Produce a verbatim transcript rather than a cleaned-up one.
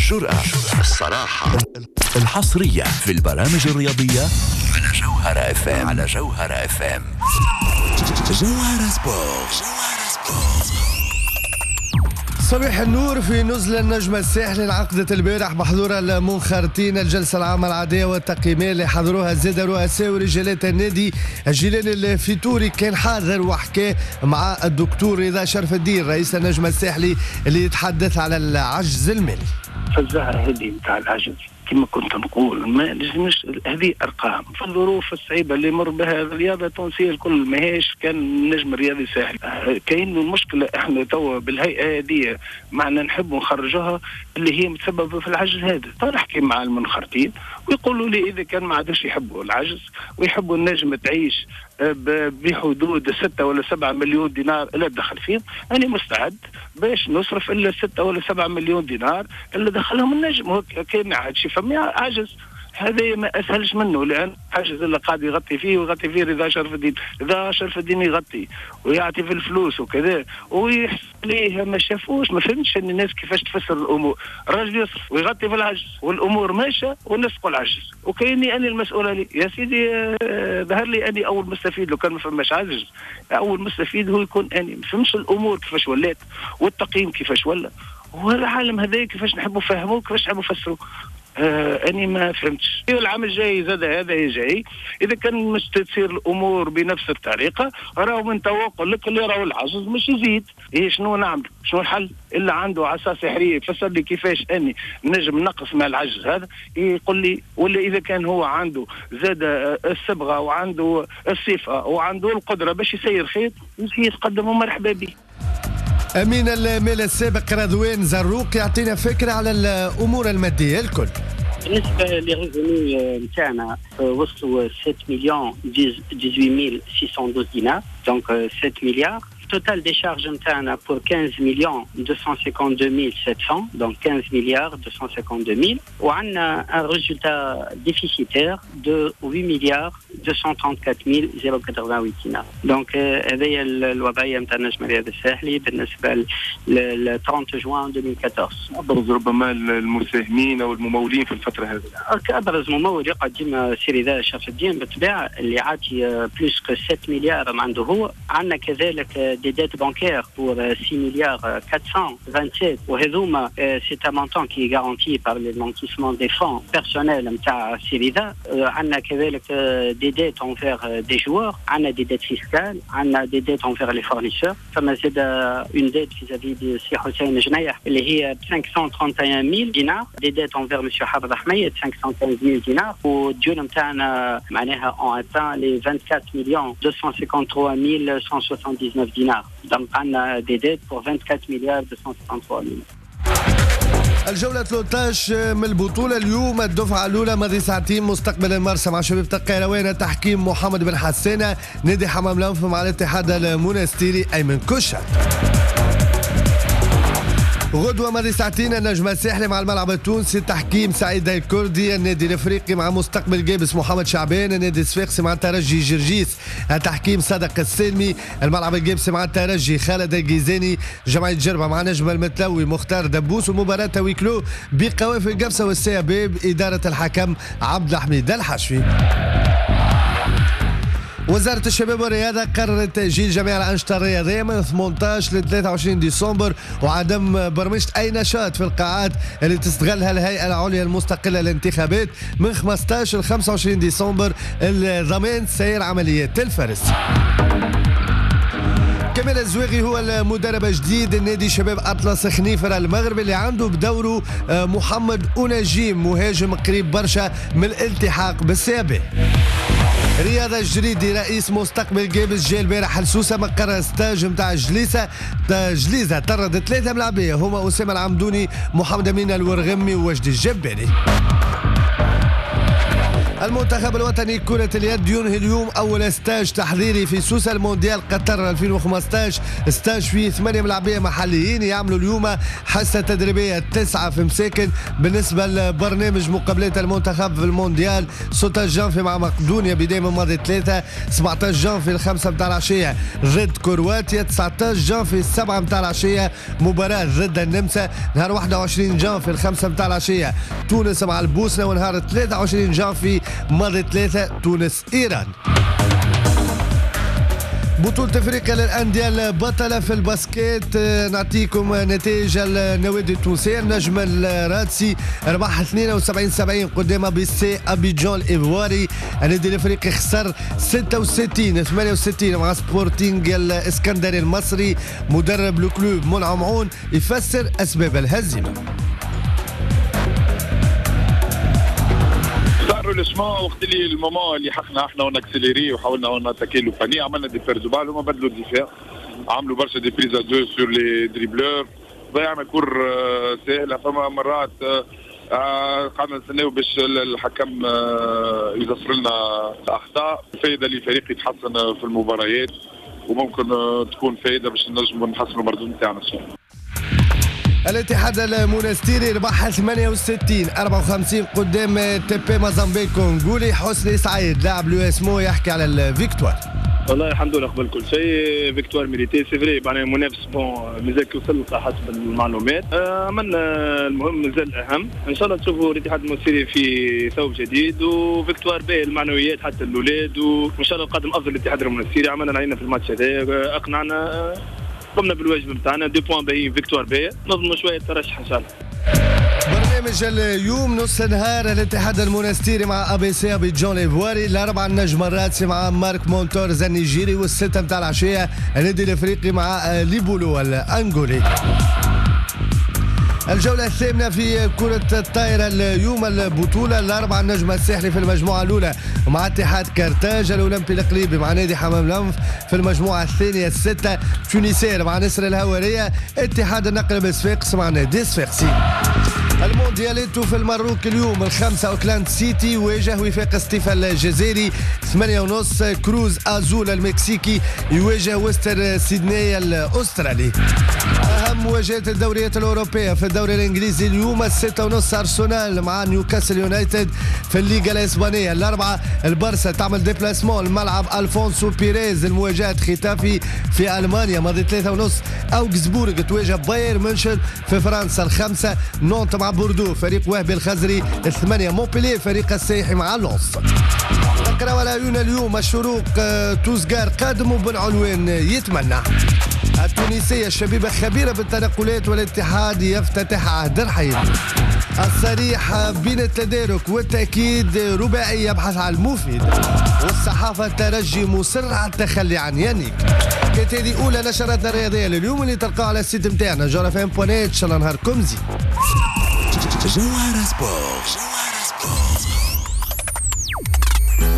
الجرأة، الصراحة، الحصرية في البرامج الرياضية على جوهرة اف ام. على جوهرة اف ام. جوهرة سبورت. صبيح النور. في نزل النجم الساحلي انعقدت البارح بحضور المنخرطين الجلسة العامة العادية والتقييمية اللي حضروها زاد رؤساء ورجالات النادي. الجيلاني الفيتوري كان حاضر وحكى مع الدكتور رضا شرف الدين رئيس النجم الساحلي اللي يتحدث على العجز المالي. فالزهرة هذه نتاع العجز كما كنت نقول ما لازمش، هذه ارقام في الظروف الصعيبه اللي مر بها الرياضه التونسيه الكل ماهيش كان النجم الرياضي ساهل. كاين المشكله احنا توا بالهيئه هذه معنا نحب نخرجوها اللي هي متسببه في العجز هذا. فنحكي مع المنخرطين ويقولوا لي اذا كان ما عادش يحبوا العجز ويحبوا النجم تعيش بحدود ستة ولا سبعة مليون دينار لا دخل فيهم، أنا مستعد باش نصرف إلا ستة ولا سبعة مليون دينار اللي دخلهم النجم. كان عادش فما عجز هذا ما اسهلش منه، لان حاجز اللي قاعد يغطي فيه ويغطي فيه رضا شرف الدين. رضا شرف الدين يغطي ويعطي في الفلوس وكذا ويحس ليه ما شافوش. ما فهمتش ان الناس كيفاش تفسر الامور. الراجل يصرف ويغطي في العجز والامور ماشيه والناس تقول عجز وكاني انا المسؤول عليه. يا سيدي ظهر لي اني اول مستفيد. لو كان ما فماش عجز اول مستفيد هو يكون اني. ما فهمتش الامور كيفاش ولات والتقييم كيفاش ولا والعالم هذا كيفاش نحبوا نفهموه كيفاش نحبوا نفسروه. آه أني ما فهمتش. العام الجاي زاد هذا جاي إذا كان مش تصير الأمور بنفس الطريقة راهو من توقع لك اللي راهو العجز مش يزيد. إيه شنو نعمل؟ شنو الحل؟ إلا عنده عصا سحرية يفسر لي كيفاش أني نجم نقص مع العجز هذا يقول لي. ولا إذا كان هو عنده زاد الصبغة وعنده الصفة وعنده القدرة باش يسير خير يتقدم ومرحبا به. أمين المال السابق رضوان زروق يعطينا فكرة على الأمور المادية الكل. بالنسبة للريفوني نتاعنا وصلوا سبعة مليون ثمانية عشر ستمائة واثناشر دينار، دونك سبعة مليار. Total des charges نتاعنا pour quinze millions deux cent cinquante-deux mille sept cents, donc quinze milliards deux cent cinquante-deux mille. وعندنا un résultat déficitaire de huit milliards deux cent trente-quatre mille quatre-vingt-huit دينار. donc هذه الوضعية نتاع النجم الرياضي الساحلي بالنسبة ل ثلاثين جوان ألفين وأربعطاش. أبرز ربما المساهمين أو الممولين في الفترة هذه. أبرز ممول يقعد ديما سي رضا شرف الدين بالطبيعة اللي عاطي بلوس كو سبعة مليار عنده هو. عندنا كذلك des dettes bancaires pour six milliards quatre cent vingt-sept وهذوما c'est un montant qui est garanti par l'amortissement des fonds personnels نتاع سيريدا. عندنا كذلك des dettes envers des joueurs، عندنا des dettes fiscales، عندنا des dettes envers les fournisseurs. فما زاد une dette vis-à-vis de سي حسين جنيح اللي هي cinq cent trente et un mille دينار، des dettes envers monsieur حافظ حميد cinq cent quinze mille دينار، والديون نتاعنا معناها on atteint les vingt-quatre millions deux cent cinquante-trois mille cent soixante-dix-neuf دينار. donc عندنا des dettes pour vingt-quatre milliards deux cent soixante-trois mille. الجولة ثلاثة عشر من البطولة اليوم الدفعة الأولى ماضي ساعتين مستقبل المرسى مع شبيبة القيروان تحكيم محمد بن حسانة. نادي حمام الأنف مع الاتحاد المونستيري أيمن كشة. غدوة ماضي ساعتين النجم الساحلي مع الملعب التونسي تحكيم سعيد الكردي. النادي الافريقي مع مستقبل جابس محمد شعبان. النادي الصفاقسي مع الترجي جرجيس تحكيم صدق السلمي. الملعب الجابسي مع الترجي خالد الجيزاني. جمعية جربة مع نجم المتلوي مختار دبوس. والمباراة تويكلو بقوافل قبسة والسيابيب إدارة الحكم عبد الحميد الحشفي. وزارة الشباب والرياضة قررت تأجيل جميع الأنشطة الرياضية من ثمانية عشر ل ثلاثة وعشرين ديسمبر وعدم برمجة أي نشاط في القاعات اللي تستغلها الهيئة العليا المستقلة للانتخابات من خمسة عشر ل خمسة وعشرين ديسمبر لضمان سير عمليات الفرز. كمال الزواغي هو المدرب الجديد النادي شباب أطلس خنيفر المغربي اللي عنده بدوره محمد أوناجيم مهاجم قريب برشا من الالتحاق بالسابق. رياض الجريدي رئيس مستقبل جابس جا البارح لسوسه مقر ستاج نتاع جليسه جليزه طرد ثلاثه ملاعبيه هما اسامه العمدوني محمد امين الورغمي ووجدي الجباني. المنتخب الوطني كرة اليد ينهي اليوم أول ستاج تحضيري في سوسة المونديال قطر ألفين وخمسطاش. ستاج فيه ثمانية ملاعبية محليين يعملوا اليوم حصة تدريبية تسعة في مساكن. بالنسبة لبرنامج مقابلات المنتخب في المونديال ستة عشر جانفي مع مقدونيا بداية من ماضي ثلاثة، سبعة عشر جانفي الخمسة متاع العشية ضد كرواتيا، تسعة عشر جانفي السبعة متاع العشية مباراة ضد النمسا، نهار واحد وعشرين جانفي الخمسة متاع العشية تونس مع البوسنة، ونهار ثلاثة وعشرين جانفي ماضي ثلاثة تونس إيران. بطولة افريقيا للانديه البطلة في الباسكيت، نعطيكم نتائج النوادي التونسية. النجم الرادسي ربح اثنين وسبعين سبعين قدام بي سي ابيجان الايفواري. النادي الافريقي خسر ستة وستين ثمانية وستين مع سبورتينغ الاسكندري المصري. مدرب الكلوب منعم عون يفسر اسباب الهزيمة. الاسماء وقت اللي المومون اللي حقنا احنا ونكسليري وحاولنا وناتاكي لو فاني عملنا دي بيرزوبال هما بدلوا الدفاع، عملوا برشا دي بريز دو سور لي دريبلور، ضيعنا كور سهله. فما مرات قعدنا نستناو باش الحكم يغفر لنا الاخطاء. فايده للفريق يتحسن في المباريات وممكن تكون فايده باش نجموا نحسنوا المردود نتاعنا ان شاء الله. الاتحاد المونستيري ربح ثمانية وستين أربعة وخمسين قدام تي بي موزامبيك كونغولي. حسني سعيد لاعب لو اسمو يحكي على الفيكتوار. والله الحمد لله قبل كل شيء فيكتوار ميريتي سي فري، معناها المنافس بون مازال وصل حسب المعلومات. عملنا المهم مازال الاهم، ان شاء الله تشوفوا الاتحاد المونستيري في ثوب جديد وفيكتوار باهي المعنويات حتى الاولاد، وان شاء الله القادم افضل الاتحاد المونستيري. عملنا علينا في الماتش هذا اقنعنا، قمنا بالواجب نتاعنا. دو بوان باهيين فيكتوار باهيه، نظنوا شويه ترشح ان شاء الله. برنامج اليوم نص نهار الاتحاد المونستيري مع ابي سي ابيجان الايفواري، الاربعه النجم الرادسي مع مارك مونتورز النيجيري، والسته نتاع العشيه النادي الافريقي مع ليبولو الانغولي. الجولة الثامنة في كرة الطائرة اليوم البطولة، الأربعة النجم الساحلي في المجموعة الأولى مع اتحاد كارتاج، الأولمبي القليبي مع نادي حمام الأنف في المجموعة الثانية الستة، تونسير مع نسر الهوارية، اتحاد النقل بصفاقس مع نادي صفاقسي. الموندياليتو في المروك اليوم الخمسة أوكلاند سيتي يواجه وفاق ستيفا الجزائري، ثمانية ونص كروز أزول المكسيكي يواجه وستر سيدني الأسترالي. أهم مواجهات الدوريات الأوروبية في الدوري الإنجليزي اليوم الستة ونص أرسنال مع نيوكاسل يونايتد في الليغا الإسبانية، الأربعة البارسا تعمل ديبلاسمون الملعب ألفونسو بيريز المواجهة ختافي في ألمانيا، ماضي ثلاثة ونص أوغسبورغ تواجه باير مونشن في فرنسا، الخمسة نونت مع بوردو فريق وهبي الخزري، الثمانية مونبلييه فريق السايحي مع لونس. نقرأ على عيون اليوم الشروق توزغار قادم وبن علوان يتمنى. التونسية الشبيبة خبيرة بالتنقلات والاتحاد يفتتح عهد الرحيل. الصريح بين التدارك والتأكيد رباعي يبحث عن المفيد، والصحافة الترجي مصر على التخلي عن يانيك. كانت هذه أولى نشراتنا الرياضية لليوم اللي تلقاو على السيت متاعنا جوهرة فام بوانيت. إن شاء الله نهاركم زين. جوهرة سبورت.